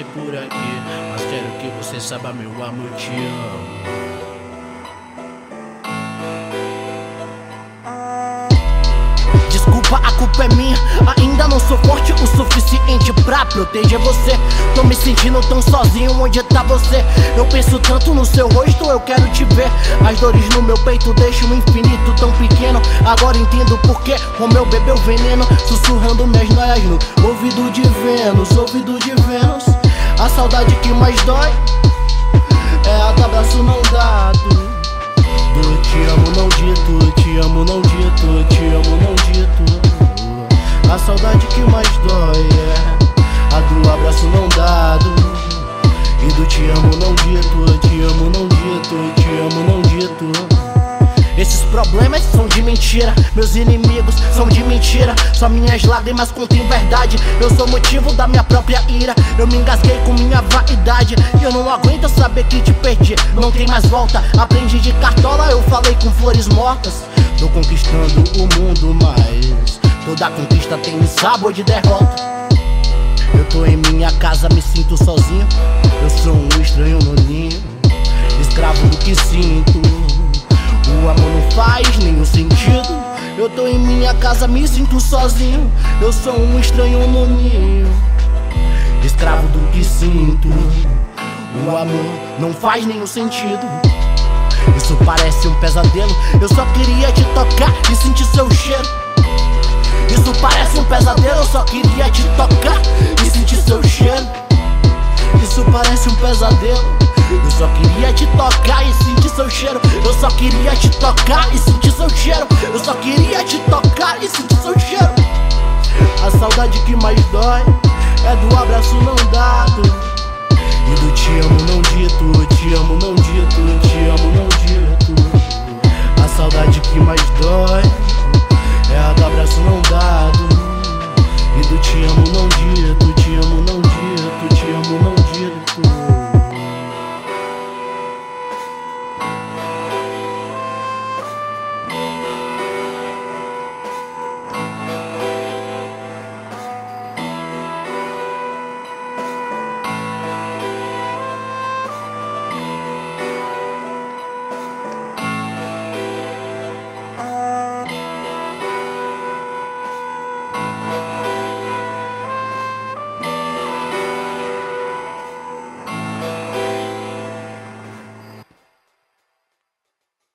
por aqui, mas quero que você saiba, meu amor, eu te amo. Desculpa, a culpa é minha. Ainda não sou forte o suficiente pra proteger você. Tô me sentindo tão sozinho, onde tá você? Eu penso tanto no seu rosto, eu quero te ver. As dores no meu peito deixam o infinito tão pequeno. Agora entendo porque o meu bebeu veneno, sussurrando minhas noias no ouvido de Vênus, ouvido de Vênus. A saudade que mais dói é a do abraço não dado, do te amo não dito, te amo não dito, te amo não dito. A saudade que mais dói é a do abraço não dado e do te amo não dito, te amo não dito, te amo não dito. Esses problemas são de mentira, meus inimigos são de mentira. Só minhas lágrimas contêm verdade, eu sou motivo da minha própria ira. Eu me engasguei com minha vaidade e eu não aguento saber que te perdi, não tem mais volta. Aprendi de cartola, eu falei com flores mortas. Tô conquistando o mundo, mas toda conquista tem um sabor de derrota. Eu tô em minha casa, me sinto sozinho. Eu sou um estranho no ninho, escravo do que sinto. O amor não faz nenhum sentido. Eu tô em minha casa, me sinto sozinho. Eu sou um estranho no ninho, escravo do que sinto. O amor não faz nenhum sentido. Isso parece um pesadelo. Eu só queria te tocar e sentir seu cheiro. Isso parece um pesadelo. Eu só queria te tocar e sentir seu cheiro. Isso parece um pesadelo. Eu só queria te tocar e sentir seu cheiro. Eu só queria te tocar e sentir seu cheiro. Eu só queria te tocar e sentir seu cheiro. A saudade que mais dói é do abraço não dado e do te amo não dito, te amo não dito, te amo não dito. A saudade que mais dói é a do abraço não dado e do te amo não dito.